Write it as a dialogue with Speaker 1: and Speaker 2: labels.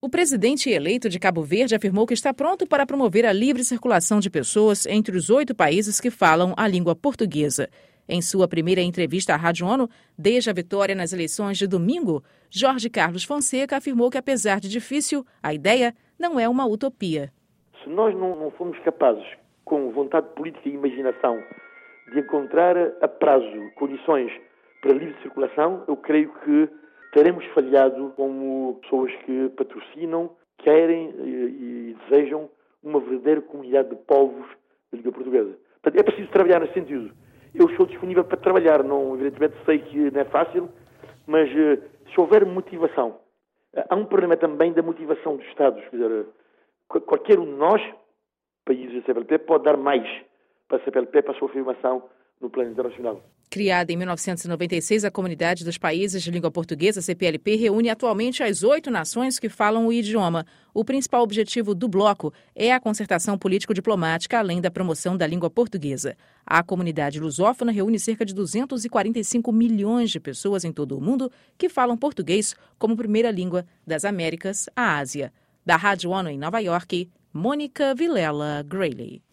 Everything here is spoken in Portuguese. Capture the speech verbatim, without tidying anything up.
Speaker 1: O presidente eleito de Cabo Verde afirmou que está pronto para promover a livre circulação de pessoas entre os oito países que falam a língua portuguesa. Em sua primeira entrevista à Rádio ONU, desde a vitória nas eleições de domingo, Jorge Carlos Fonseca afirmou que, apesar de difícil, a ideia não é uma utopia.
Speaker 2: Se nós não, não formos capazes, com vontade política e imaginação, de encontrar a prazo condições para a livre circulação, eu creio que teremos falhado como pessoas que patrocinam, querem e, e desejam uma verdadeira comunidade de povos da língua portuguesa. Portanto, é preciso trabalhar nesse sentido. Eu estou disponível para trabalhar, não, evidentemente sei que não é fácil, mas se houver motivação, há um problema também da motivação dos Estados. Quer dizer, qualquer um de nós, países da C P L P, pode dar mais para a C P L P, para a sua afirmação no plano internacional.
Speaker 1: Criada em mil novecentos e noventa e seis, a Comunidade dos Países de Língua Portuguesa, C P L P, reúne atualmente as oito nações que falam o idioma. O principal objetivo do bloco é a concertação político-diplomática, além da promoção da língua portuguesa. A comunidade lusófona reúne cerca de duzentos e quarenta e cinco milhões de pessoas em todo o mundo que falam português como primeira língua das Américas à Ásia. Da Rádio ONU em Nova York, Mônica Vilela Grayley.